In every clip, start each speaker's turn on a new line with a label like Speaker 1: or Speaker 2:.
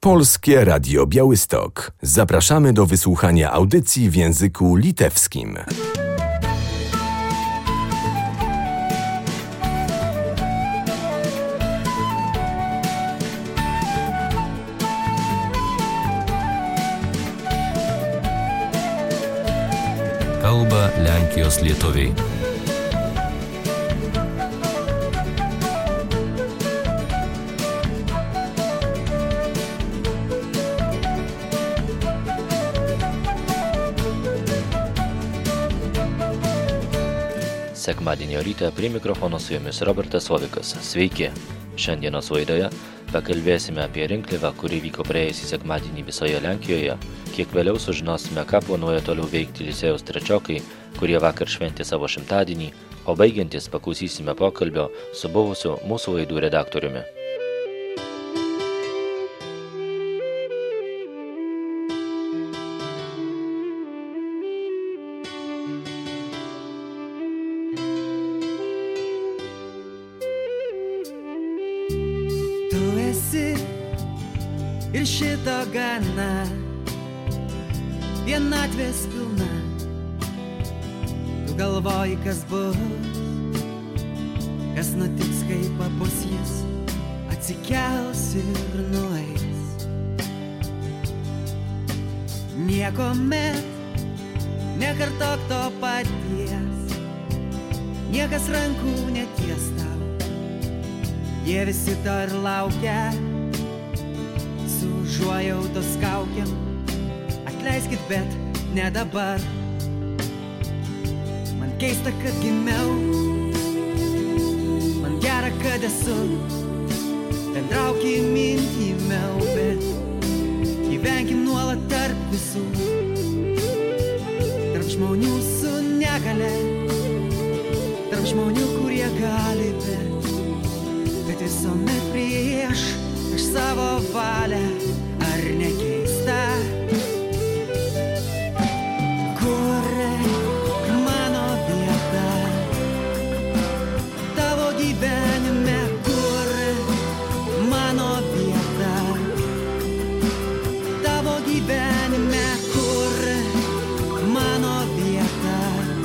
Speaker 1: Polskie Radio Białystok. Zapraszamy do wysłuchania audycji w języku litewskim.
Speaker 2: Kalba Lenkijos lietuviai.
Speaker 3: Sekmadienio rytą prie mikrofono su jumis Robertas Ovikas. Sveiki! Šiandienos laidoje pakalbėsime apie rinkliavą, kuri vyko praėjusį sekmadienį visoje Lenkijoje. Kiek vėliau sužinosime, ką planuoja toliau veikti licėjaus trečiokai, kurie vakar šventė savo 100-dienį, o baigiantis paklausysime pokalbio su buvusiu mūsų laidų redaktoriumi.
Speaker 4: Ir šito gana, vienatvės pilna. Tu galvoji, kas bus, kas nutiks, kai papus jis atsikels ir nueis. Niekuomet nekartok to paties, niekas rankų neties tau, jie visi to ir laukia. Užuojautos kaukiam, atleiskit, bet ne dabar. Man keista, kad gimiau, man gera, kad esu, bendraukim intymiau, bet gyvenkim nuolat tarp visų, tarp žmonių su negale, tarp žmonių, kurie gali, bet visuomet prieš aš savo valią. Ar nekeista, kur mano vieta tavo gyvenime, kur mano vieta tavo gyvenime, kur mano vieta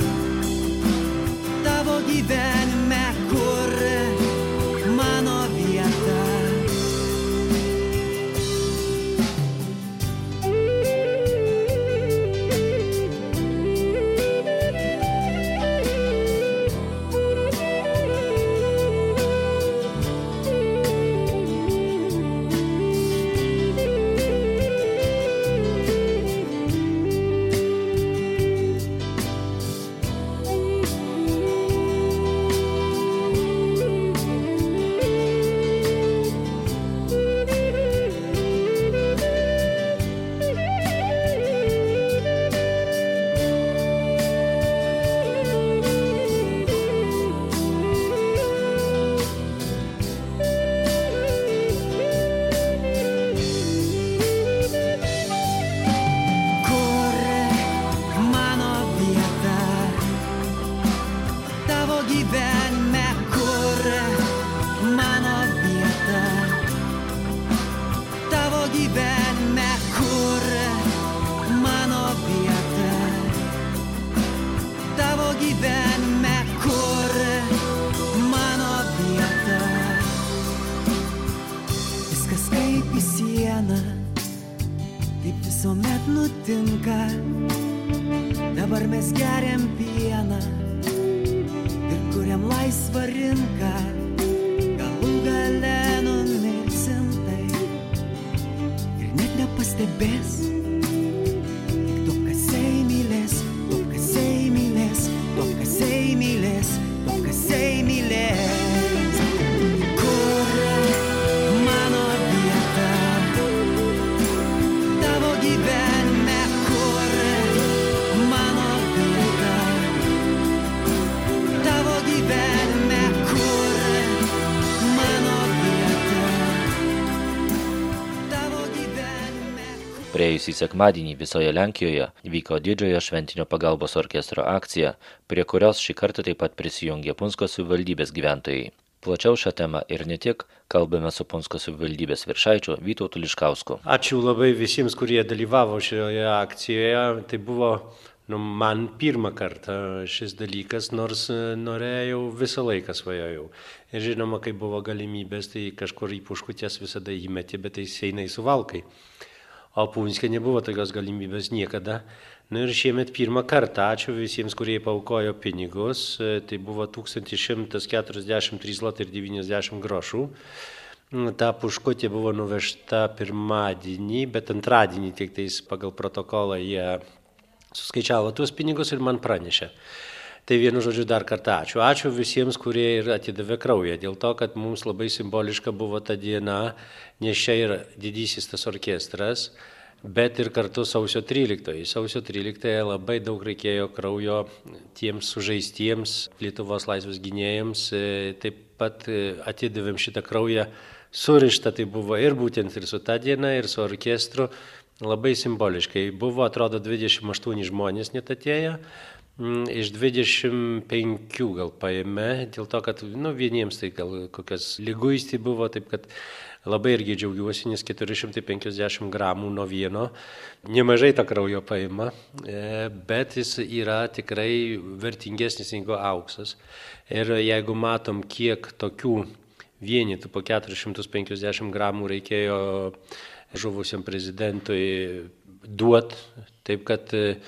Speaker 4: tavo gyvenime, kur mano vieta. Visuomet nutinka, dabar mes geriam pieną ir kuriam laisvą rinką, galų gale numirsim taip ir net nepastebės, tik to, kas mylės, to, kas mylės, to, kas mylės, to, kas mylės.
Speaker 3: Praėjusį sekmadienį visoje Lenkijoje vyko didžiojo šventinio pagalbos orkestro akcija, prie kurios šį kartą taip pat prisijungė Punsko savivaldybės gyventojai. Plačiau šią temą ir ne tik kalbame su Punsko savivaldybės viršaičiu Vytautu Liškausku.
Speaker 5: Ačiū labai visiems, kurie dalyvavo šioje akcijoje. Tai buvo man pirmą kartą šis dalykas, nors norėjau visą laiką svajojau. Ir žinoma, kai buvo galimybės, tai kažkur į puškutės visada įmetė, bet tai eina į Suvalkai. O Punske nebuvo tokios galimybės niekada. Ir šiemet pirmą kartą, ačiū visiems, kurie paaukojo pinigus, tai buvo 1143 zlotai ir 90 grošų. Ta puškutė buvo nuvežta pirmadienį, bet antradienį tik tais pagal protokolą jie suskaičiavo tuos pinigus ir man pranešė. Tai vienu žodžiu dar kartą ačiū. Ačiū visiems, kurie ir atidavė kraują, dėl to, kad mums labai simboliška buvo ta diena, nes čia yra didysis tas orkestras, bet ir kartu sausio 13. Sausio 13 labai daug reikėjo kraujo tiems sužeistiems Lietuvos laisvės gynėjams. Taip pat atidavėm šitą kraują surištą, tai buvo ir būtent ir su ta diena, ir su orkestru. Labai simboliškai. Buvo, atrodo, 28 žmonės net atėjo. Iš 25 gal paėmė, dėl to, kad vieniems tai gal kokias liguisti buvo, taip kad labai irgi džiaugiuosi, nes 450 gramų nuo vieno, nemažai to kraujo paima, bet jis yra tikrai vertingesnis negu auksas. Ir jeigu matom, kiek tokių vienetų po 450 gramų reikėjo žuvusiam prezidentui duoti, taip kad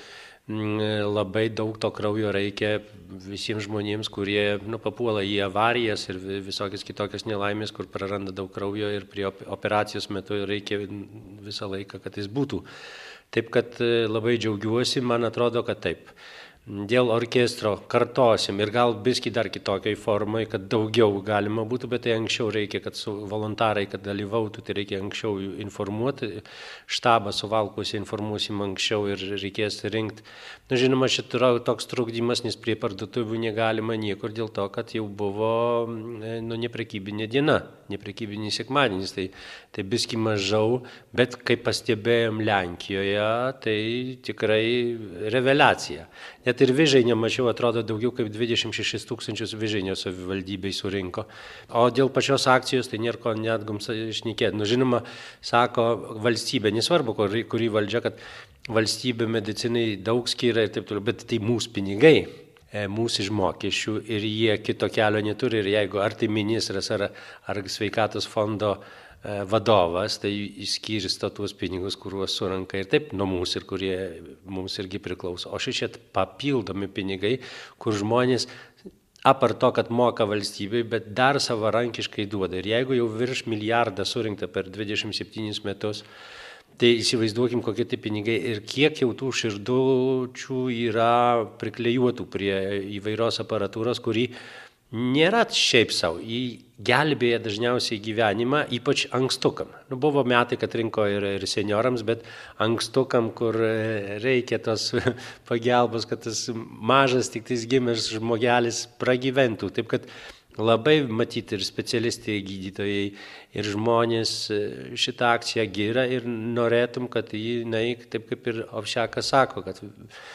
Speaker 5: labai daug to kraujo reikia visiems žmonėms, kurie papuola į avarijas ir visokias kitokias nelaimės, kur praranda daug kraujo ir prie operacijos metu reikia visą laiką, kad jis būtų. Taip kad labai džiaugiuosi, man atrodo, kad taip. Dėl orkestro kartosim ir gal biskį dar kitokiai formai, kad daugiau galima būtų, bet tai anksčiau reikia, kad voluntarai, kad dalyvautų, tai reikia anksčiau informuoti. Štabą Suvalkuose informuosim anksčiau ir reikės rinkti. Žinoma, šit yra toks trukdymas, nes prie parduotuvių negalima niekur dėl to, kad jau buvo neprekybinė diena, neprekybinis sekmadienis. Tai biskį mažiau, bet kaip pastebėjom Lenkijoje, tai tikrai reveliacija. Net ir Vižainė mačiau, atrodo, daugiau kaip 26 000 Vižainio savivaldybei surinko. O dėl pačios akcijos tai nėra ko net gums šnekėti. Žinoma, sako valstybė, nesvarbu, kuri valdžia, kad valstybė medicinai daug skiria ir taip toliau, bet tai mūsų pinigai, mūsų iš mokesčių ir jie kito kelio neturi. Ir jeigu ar tai ministras, ar sveikatos fondo vadovas, tai išskirsto tuos pinigus, kuriuos suranka ir taip nuo mūsų ir kurie mums irgi priklauso. O šičia papildomi pinigai, kur žmonės apart to, kad moka valstybei, bet dar savarankiškai duoda. Ir jeigu jau virš milijardą surinkta per 27 metus, tai įsivaizduokim, kokie tai pinigai ir kiek jau tų širdučių yra priklijuotų prie įvairios aparatūros, kuri nėra šiaip savo, jį gelbėja dažniausiai gyvenimą, ypač ankstukam. Buvo metai, kad rinko ir seniorams, bet ankstukam, kur reikia tos pagalbos, kad tas mažas tik tais gimęs žmogelis pragyventų. Taip kad labai matyti ir specialistai, gydytojai ir žmonės šitą akciją giria ir norėtum, kad jį naik, taip kaip ir Ovšekas sako, kad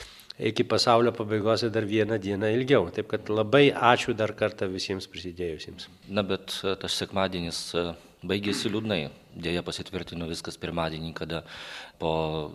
Speaker 5: iki pasaulio pabaigos dar vieną dieną ilgiau. Taip kad labai ačiū dar kartą visiems prisidėjusiems.
Speaker 3: Bet tas sekmadienis baigėsi liūdnai. Dėja pasitvirtino viskas pirmadienį, kada po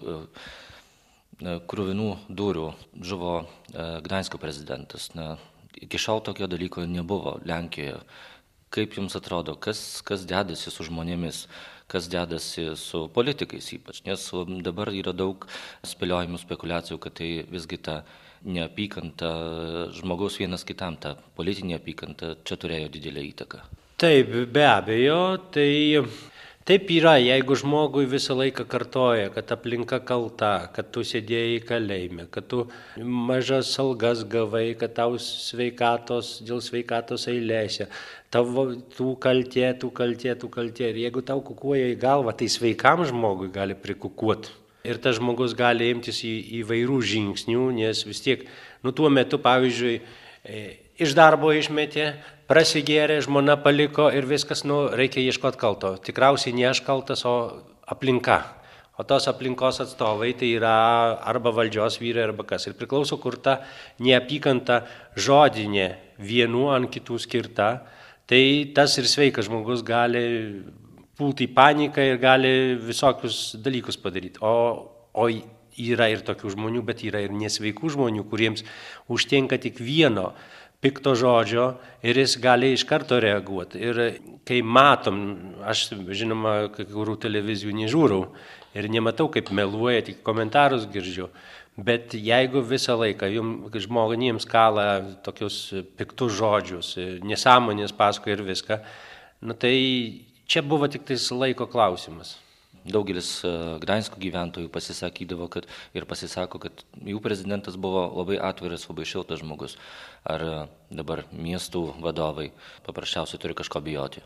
Speaker 3: kruvinų durų žuvo Gdansko prezidentas. Iki šiol tokio dalyko nebuvo Lenkijoje. Kaip jums atrodo, kas dedasi su žmonėmis, kas dedasi su politikais ypač, nes dabar yra daug spėliojimų, spekulacijų, kad tai visgi ta neapykanta žmogaus vienas kitam, ta politinė apykanta čia turėjo didelę įtaką.
Speaker 5: Taip, be abejo, taip yra, jeigu žmogui visą laiką kartoja, kad aplinka kalta, kad tu sėdėjai kalėjime, kad tu mažas algas gavai, kad tau dėl sveikatos eilėse, tų kaltė. Ir jeigu tau kukuoja į galvą, tai sveikam žmogui gali prikukuoti. Ir tas žmogus gali imtis įvairių žingsnių, nes vis tiek, tuo metu, pavyzdžiui, iš darbo išmetė, prasigėrė, žmona paliko ir viskas, reikia ieškoti kalto. Tikriausiai ne aš kaltas, o aplinka. O tos aplinkos atstovai tai yra arba valdžios vyrai, arba kas. Ir priklauso, kur ta neapykanta žodinė vienų ant kitų skirta, tai tas ir sveikas žmogus gali pulti į paniką ir gali visokius dalykus padaryti. O yra ir tokių žmonių, bet yra ir nesveikų žmonių, kuriems užtenka tik vieno pikto žodžio ir jis gali iš karto reaguoti. Ir kai matom, aš žinoma, kai kurių televizijų nežiūrau ir nematau, kaip meluoja, tik komentarus girdžiu, bet jeigu visą laiką žmonėms kala tokius piktus žodžius, nesąmonės paskui ir viską, tai čia buvo tik tais laiko klausimas.
Speaker 3: Daugelis Gdańsko gyventojų pasisakydavo, kad ir pasisako, kad jų prezidentas buvo labai atviras, labai šiltas žmogus. Ar dabar miestų vadovai paprasčiausiai turi kažko bijoti?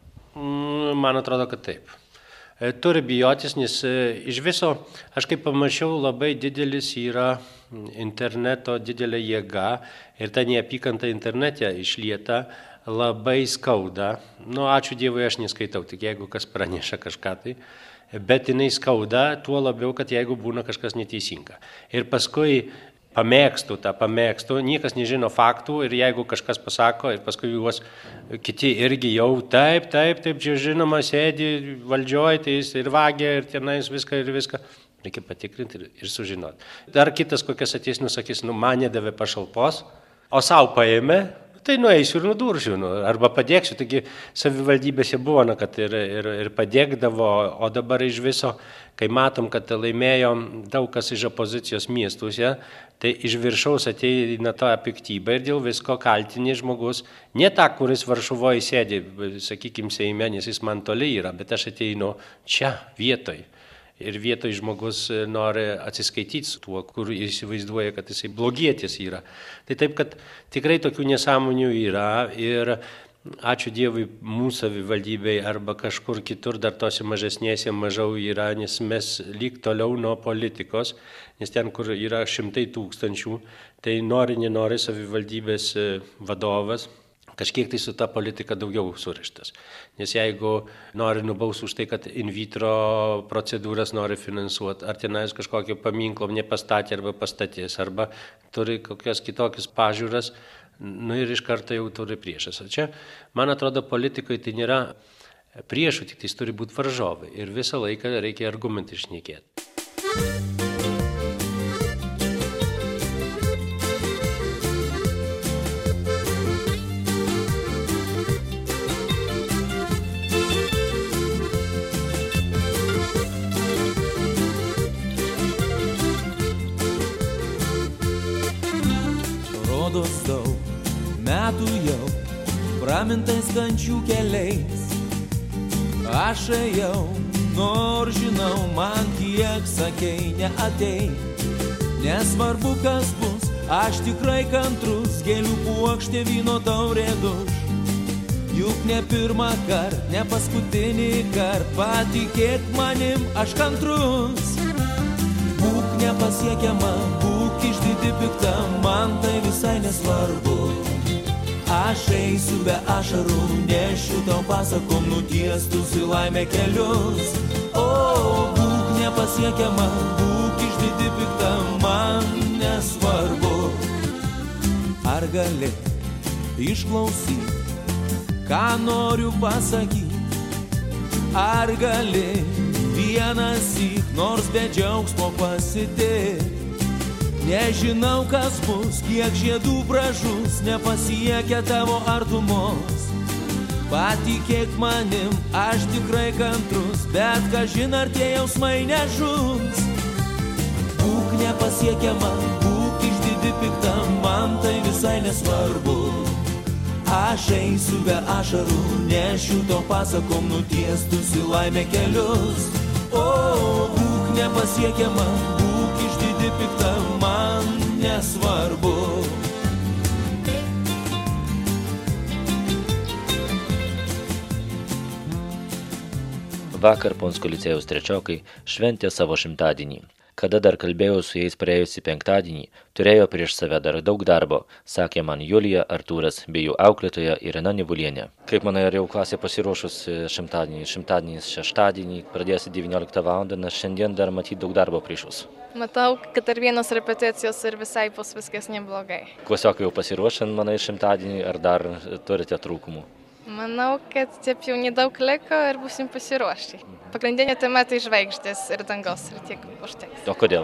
Speaker 5: Man atrodo, kad taip. Turi bijotis, nes iš viso, aš kaip pamačiau, labai didelis yra interneto didelė jėga ir ta neapykanta internete išlieta labai skauda. Ačiū Dievui, aš neskaitau, tik jeigu kas praneša kažką tai. Bet jinai skauda, tuo labiau, kad jeigu būna kažkas neteisinga. Ir paskui pamėgstu, niekas nežino faktų ir jeigu kažkas pasako ir paskui juos kiti irgi jau taip, čia žinoma, sėdi valdžioj, tai jis ir vagia ir tenais viską. Reikia patikrinti ir sužinoti. Dar kitas kokias ateis, sakys, man nedavė pašalpos, o savo paėmė. Tai nueisiu ir nudursiu, arba padėksiu. Taigi savivaldybėse buvo, kad ir padėkdavo, o dabar iš viso, kai matom, kad laimėjo daug kas iš opozicijos miestuose, tai iš viršaus ateina ta piktybė ir dėl visko kaltinė žmogus, ne ta, kuris Varšuvoje sėdi, sakykime, Seime, nes jis man toli yra, bet aš ateinu čia vietoj. Ir vietoj žmogus nori atsiskaityti su tuo, kur įsivaizduoja, kad jisai blogietis yra. Tai taip, kad tikrai tokių nesąmonių yra ir ačiū Dievui mūsų savivaldybei arba kažkur kitur dar tose mažesnėse mažiau yra, nes mes lyg toliau nuo politikos, nes ten, kur yra 100 000, tai nenori savivaldybės vadovas kažkiek tai su ta politika daugiau surištas. Nes jeigu nori nubaus už tai, kad in vitro procedūras nori finansuoti, ar tenais kažkokio paminklo nepastatė arba pastatys, arba turi kokias kitokias pažiūras, ir iš karto jau turi priešas. O čia, man atrodo, politikoje tai nėra priešų, tik tai turi būti varžovai. Ir visą laiką reikia argumentai šnekėti.
Speaker 4: Rodos daug metų jau pramintais kančių keliais aš ėjau, nors žinau, man kiek sakei neatei. Nesvarbu kas bus, aš tikrai kantrus, gėlių puokštė vyno taurė duš. Juk ne pirmą kart, ne paskutinį kart, patikėk manim, aš kantrus. Būk nepasiekiama, būk išdidi pikta, man tai visai nesvarbu. Aš eisiu be ašarų, nešiu tau pasakom nutiestus į laimę kelius. O, būk nepasiekiama, būk išdidi pikta, man nesvarbu. Ar gali išklausyti, ką noriu pasakyti? Ar gali vienąsyk, nors be džiaugsmo pasitėti? Nežinau, kas bus, kiek žiedų pražus, nepasiekia tavo artumos. Patikėk manim, aš tikrai kantrus, bet kažin ar tie jausmai nežus. Būk nepasiekiama, būk išdidi pikta, man tai visai nesvarbu. Aš eisiu be ašarų, nešiu to pasakom nutiestus į laimę kelius. O, būk nepasiekiama, būk išdidi pikta, man nesvarbu.
Speaker 3: Vakar Ponsko licėjaus trečiokai šventė savo 100-dienį. Kada dar kalbėjau su jais praėjusį penktadienį, turėjo prieš save dar daug darbo, sakė man Julija, Artūras bei jų auklėtoja Irena Nevulienė. Kaip manai, ar jau klasė pasiruošus 100-dienį, 100-dienis, 6-dienį, pradėsi 19 val. Nes šiandien dar matyti daug darbo priešus?
Speaker 6: Matau, kad dar vienos repeticijos ir visai bus viskas neblogai.
Speaker 3: Klasiokai jau pasiruošę, manai, 100-dienį, ar dar turite trūkumų?
Speaker 6: Manau, kad taip jau nedaug liko ir būsim pasiruošę. Pagrindinė tema tai žvaigždės ir dangos ir tiek užteks.
Speaker 3: O kodėl?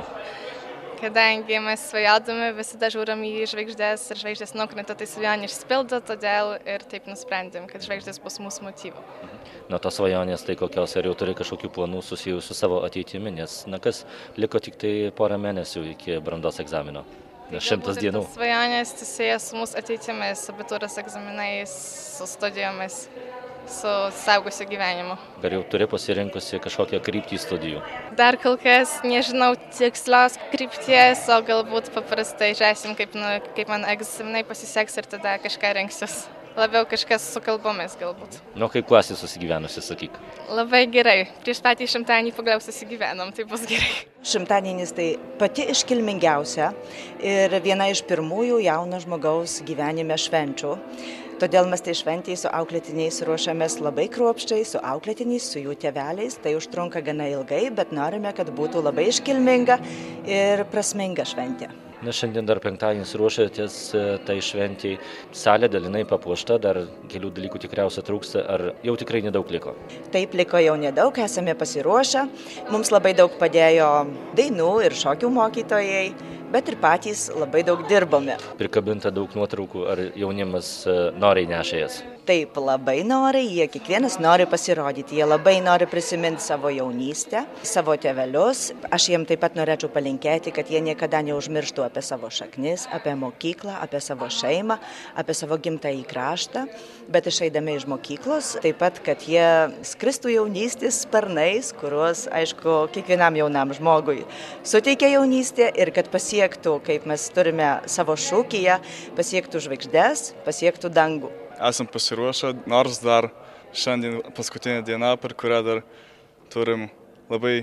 Speaker 6: Kadangi mes svajodami visada žiūrim į žvaigždės ir žvaigždės nukrenta, tai svajonė išsipildo, todėl ir taip nusprendėm, kad žvaigždės bus mūsų motyvu.
Speaker 3: Nuo tos svajonės tai kokios, ar jau turi kažkokių planų susijusių su savo ateitimi, nes kas liko tik tai porą mėnesių iki brandos egzamino. 100 dienų.
Speaker 6: Svajonės susijęs su mūsų ateitimis, abitūros egzaminais, su studijomis, su saugusiu gyvenimu.
Speaker 3: Ar jau turi pasirinkusi kažkokią kryptį studijų?
Speaker 6: Dar kol kas nežinau tikslios krypties, o galbūt paprastai žiūrėsim, kaip man egzaminai pasiseks ir tada kažką rinksiuos. Labiau kažkas su kalbomis galbūt.
Speaker 3: Nu, kaip klasė susigyvenusi, sakyk.
Speaker 6: Labai gerai. Prieš patį šimtadienį pagaliau susigyvenom, tai bus gerai.
Speaker 7: Šimtadienis tai pati iškilmingiausia ir viena iš pirmųjų jauno žmogaus gyvenime švenčių. Todėl mes tai šventėjai su auklėtiniais ruošiamės labai kruopščiai, su auklėtiniais, su jų tėveliais. Tai užtrunka gana ilgai, bet norime, kad būtų labai iškilminga ir prasminga šventė.
Speaker 3: Na, šiandien dar penktadienis ruošiatės tai šventėjai. Salė dalinai papuošta, dar kelių dalykų tikriausiai trūksta, ar jau tikrai nedaug liko?
Speaker 7: Taip, liko jau nedaug, esame pasiruošę. Mums labai daug padėjo dainų ir šokių mokytojai, bet ir patys labai daug dirbome.
Speaker 3: Prikabinta daug nuotraukų, ar jaunimas noriai neša jas?
Speaker 7: Taip, labai nori, jie kiekvienas nori pasirodyti, jie labai nori prisiminti savo jaunystę, savo tėvelius. Aš jiem taip pat norėčiau palinkėti, kad jie niekada neužmirštų apie savo šaknis, apie mokyklą, apie savo šeimą, apie savo gimtąjį kraštą, bet išeidami iš mokyklos, taip pat, kad jie skristų jaunystės sparnais, kuriuos, aišku, kiekvienam jaunam žmogui suteikia jaunystė ir kad pasiektų, kaip mes turime savo šūkyje, pasiektų žvaigždes, pasiektų dangų.
Speaker 8: Esam pasiruošę, nors dar šiandien paskutinė diena, per kurią dar turim labai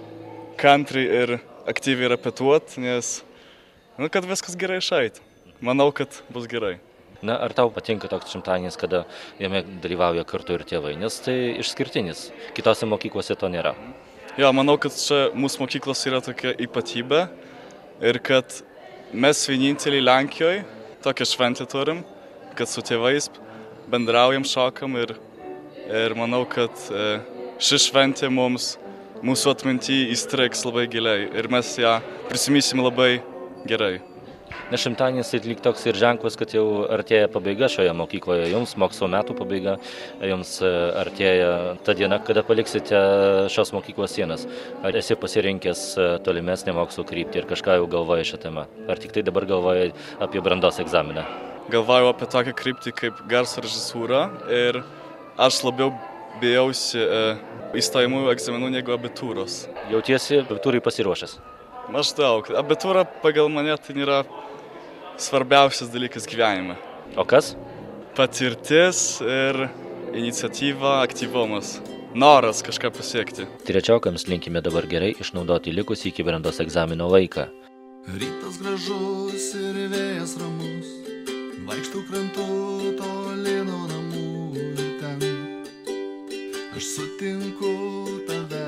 Speaker 8: kantriai ir aktyviai repetuoti, nes kad viskas gerai išeitų. Manau, kad bus gerai.
Speaker 3: Na, ar tau patinka toks šimtadienis, kada jame dalyvauja kartu ir tėvai, nes tai išskirtinis, kitose mokyklose to nėra?
Speaker 8: Jo, manau, kad čia mūsų mokyklos yra tokia ypatybė ir kad mes vieninteliai Lenkijoje tokią šventę turim, kad su tėvais bendraujam, šokam ir manau, kad ši šventė mūsų atminty įstriks labai giliai ir mes ją prisimisim labai gerai.
Speaker 3: Na, šimtadienis tai lyg toks ir ženklas, kad jau artėja pabaiga šioje mokykloje, jums mokslo metų pabaiga, jums artėja ta diena, kada paliksite šios mokyklos sienas. Ar esi pasirinkęs tolimesnę mokslo kryptį ir kažką jau galvoji šią temą? Ar tik tai dabar galvoji apie brandos egzaminą?
Speaker 8: Galvojau apie tokią kryptį kaip garso režisūra ir aš labiau bijausi įstojimųjų egzaminų negu abitūros.
Speaker 3: Jautiesi abitūrai pasiruošęs?
Speaker 8: Maždaug. Abitūra pagal mane tai nėra svarbiausias dalykas gyvenime.
Speaker 3: O kas?
Speaker 8: Patirtis ir iniciatyva, aktyvumas. Noras kažką pasiekti.
Speaker 3: Trečiokams linkime dabar gerai išnaudoti likusį iki brandos egzamino laiką.
Speaker 9: Rytas gražus ir vėjas ramus. Vaikštų krantu toli nuo namų ir ten aš sutinku tave.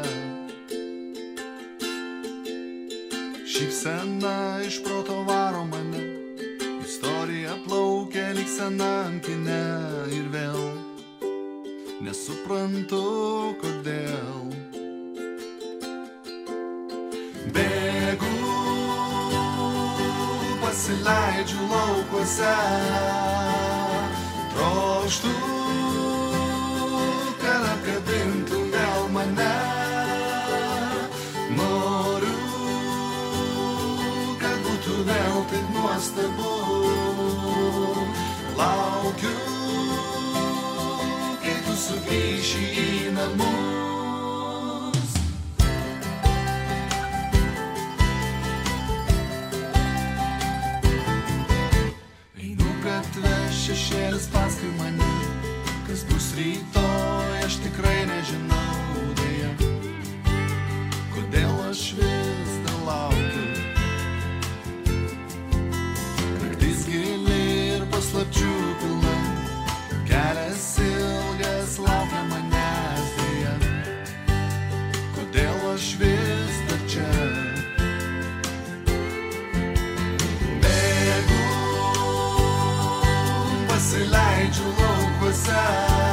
Speaker 9: Šypsena iš proto varo mane, istorija plaukia lyg senam kine ir vėl nesuprantu kodėl. Bėgu, pasileidžiu laukuose, troštu, kad apkabintum vėl mane. Noriu, kad būtų vėl taip nuostabu. Laukiu, kai tu sugrįši į namus. Šešėlis paskui mane, kas bus rytoj, aš tikrai nežinau dėja, kodėl aš vis dar laukiu. Naktis gili ir paslapčių pilna, kelias ilgas laukia manęs dėja, kodėl aš vis dar čia. Pasileidžiu laukuose,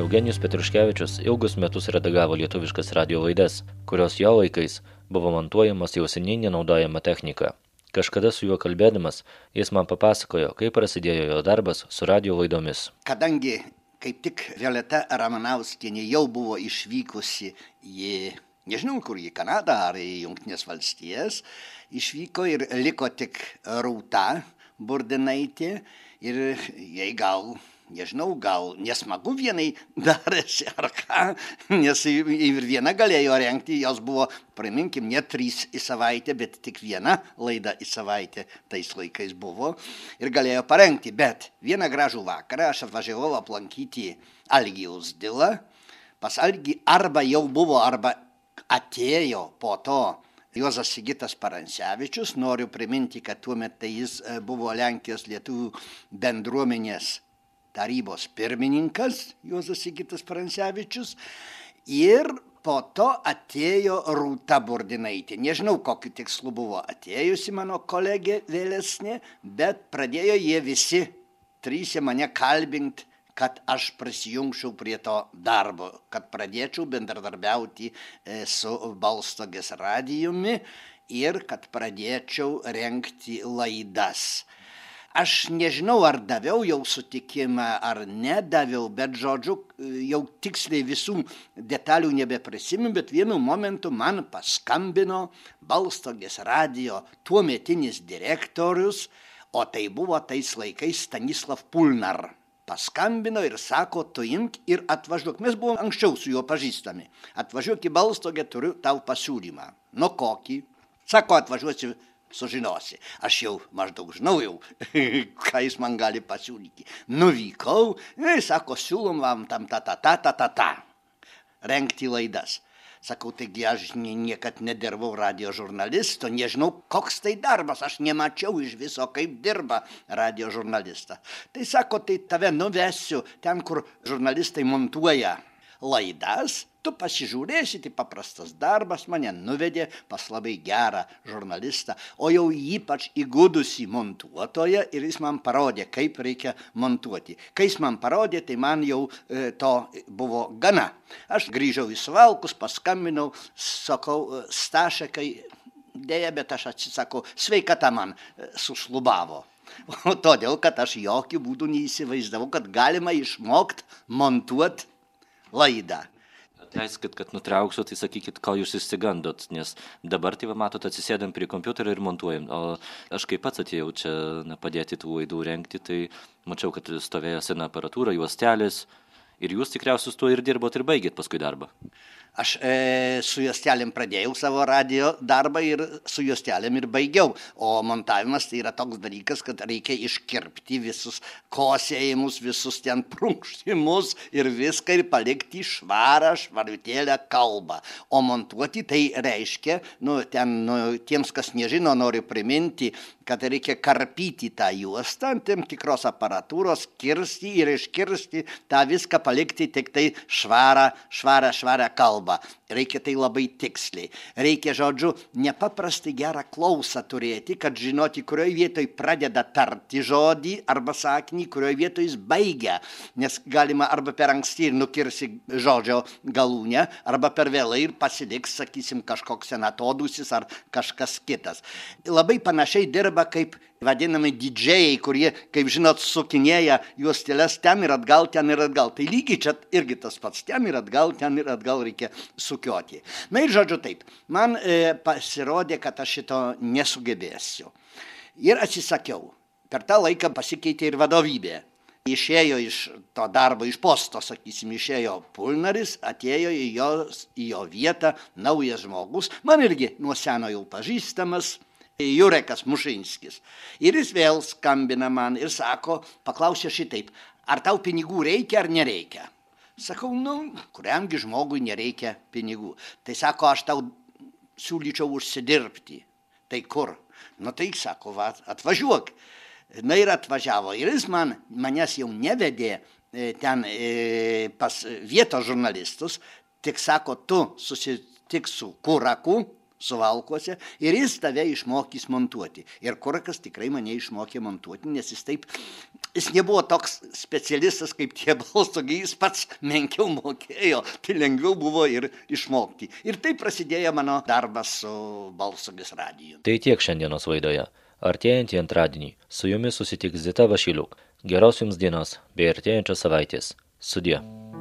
Speaker 3: Eugenijus Petruškevičius ilgus metus redagavo lietuviškas radio laidas, kurios jo laikais buvo montuojamas jau seniai nenaudojama technika. Kažkada su juo kalbėdamas, jis man papasakojo, kaip prasidėjo jo darbas su radio laidomis.
Speaker 10: Kadangi kaip tik Violeta Ramanauskienė jau buvo išvykusi į, nežinau kur, į Kanadą ar į Jungtinės valstijas, išvyko ir liko tik Rūta Burdinaitė ir jai gal nesmagu vienai darėsi ar ką, nes ir viena galėjo rengti, jos buvo, priminkim, ne 3 į savaitę, bet tik viena laida į savaitę tais laikais buvo ir galėjo parengti, bet vieną gražų vakarą aš atvažiavau aplankyti Algį Uzdilą, pas Algį arba jau buvo, arba atėjo po to Juozas Sigitas Parancevičius, noriu priminti, kad tuo metu jis buvo Lenkijos lietuvių bendruomenės tarybos pirmininkas Juozas Sigitas Parancevičius ir po to atėjo Rūta Burdinaitė. Nežinau, kokiu tikslu buvo atėjusi mano kolegė vėlesnė, bet pradėjo jie visi 3 mane kalbinti, kad aš prisijungčiau prie to darbo, kad pradėčiau bendradarbiauti su Balstogės radijumi ir kad pradėčiau rengti laidas. Aš nežinau, ar daviau jau sutikimą, ar nedaviau, bet žodžiu, jau tiksliai visų detalių nebeprisimenu, bet vienu momentu man paskambino Balstogės radijo tuometinis direktorius, o tai buvo tais laikais Stanislav Pulnar. Paskambino ir sako, tu imk ir atvažiuok. Mes buvom anksčiau su juo pažįstami. Atvažiuok į Balstogę, turiu tau pasiūlymą. Nu kokį? Sako, atvažiuosi, sužinosi. Aš jau maždaug žinau jau, ką jis man gali pasiūlyti. Nuvykau, sako, siūlom vam tam rengti laidas. Sakau, taigi aš niekad nedirbau radio žurnalisto, nežinau, koks tai darbas, aš nemačiau iš viso, kaip dirba radio žurnalista. Tai sako, tai tave nuvesiu ten, kur žurnalistai montuoja laidas, tu pasižiūrėsi, tai paprastas darbas, mane nuvedė pas labai gerą žurnalistą, o jau ypač įgudusi montuotoją ir jis man parodė, kaip reikia montuoti. Kai jis man parodė, tai man jau to buvo gana. Aš grįžau į Suvalkus, paskambinau, sakau, Stašekai, dėja, bet aš atsisakau, sveikata man sušlubavo. O todėl, kad aš jokių būdų neįsivaizdavau, kad galima išmokti montuoti laidą.
Speaker 3: Atleiskit, kad nutrauksiu, tai sakykit, ką jūs išsigandot, nes dabar, tai va, matot, atsisėdam prie kompiuterio ir montuojam. O aš kaip pats atėjau čia padėti tų laidų rengti, tai mačiau, kad stovėjo sena aparatūra, juostelės, ir jūs tikriausiai su tuo ir dirbot ir baigėt paskui darbą.
Speaker 10: Aš su juostelėm pradėjau savo radio darbą ir su juostelėm ir baigiau. O montavimas tai yra toks dalykas, kad reikia iškirpti visus kosėjimus, visus ten prunkštimus ir viską ir palikti švarutėlę kalbą. O montuoti tai reiškia, tiems, kas nežino, noriu priminti, kad reikia karpyti tą juostą ant tam tikros aparatūros, kirsti ir iškirsti tą viską, palikti tik tai švarą kalbą. Reikia tai labai tiksliai. Reikia, žodžiu, nepaprastai gerą klausą turėti, kad žinoti, kurioje vietoje pradeda tarti žodį arba sakinį, kurioje vietoje jis baigia. Nes galima arba per anksti ir nukirsi žodžio galūnę, arba per vėlai ir pasiliks, sakysim, kažkoks atodūsis ar kažkas kitas. Labai panašiai dirba kaip vadinami didžėjai, kurie, kaip žinot, sukinėja juostelės ten ir atgal, ten ir atgal. Tai lygiai čia irgi tas pats, ten ir atgal reikia sukioti. Na ir žodžiu taip, man pasirodė, kad aš šito nesugebėsiu. Ir atsisakiau. Per tą laiką pasikeitė ir vadovybė. Išėjo iš to darbo, iš posto, sakysim, išėjo Pulnaris, atėjo į jo vietą naujas žmogus, man irgi nuo seno jau pažįstamas, Jurekas Mušinskis. Ir jis vėl skambina man ir sako, paklausė šitaip, ar tau pinigų reikia ar nereikia? Sakau, kuriamgi žmogui nereikia pinigų. Tai sako, aš tau siūlyčiau užsidirbti. Tai kur? Tai sako, atvažiuok. Na ir atvažiavo. Ir jis manęs jau nevedė ten pas vietos žurnalistus, tik sako, tu susitik su Kuraku, Suvalkuose, ir jis tave išmokys montuoti. Ir Kurakas tikrai mane išmokė montuoti, nes jis taip jis nebuvo toks specialistas kaip tie balsogiai, jis pats menkiau mokėjo, tai lengviau buvo ir išmokti. Ir tai prasidėjo mano darbas su Balsogis radiju.
Speaker 3: Tai tiek šiandienos laidoje. Artėjantį antradienį su jumis susitiks Zita Vašiliuk. Geros jums dienos bei artėjančios savaitės. Sudie.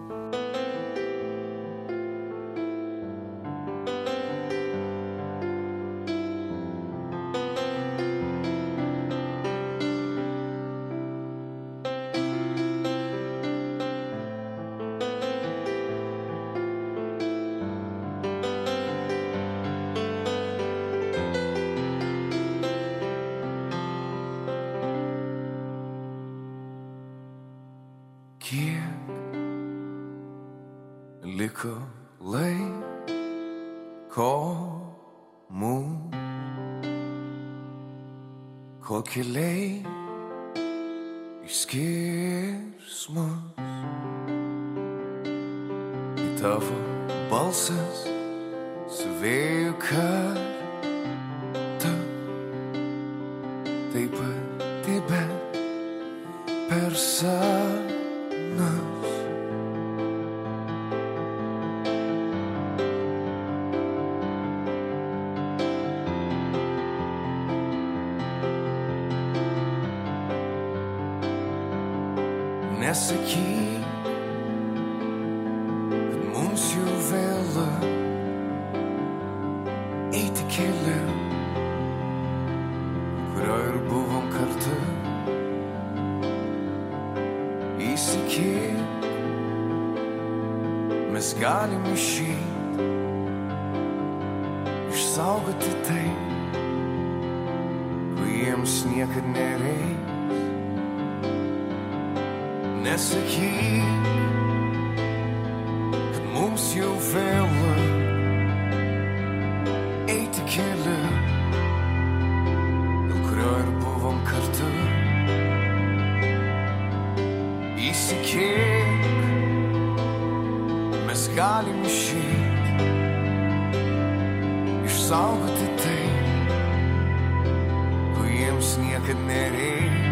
Speaker 11: Kiek liko laiko mums, kol keliai išskirs mus, į tavo balsas su vėjo kartu, taip pat, per sapnus. Nesakyk, kad mums jau vėlu eiti keliu, kurio ir buvom kartu. Įsikėk, mes galim išeit, išsaugoti tai, ko jiems niekad nereiks. Nesakyk, kad mums jau vėlu eiti keliu, dėl kurio ir buvom kartu. Įsikėk, mes galim išeit, išsaugoti tai, ko jiems niekad nereiks.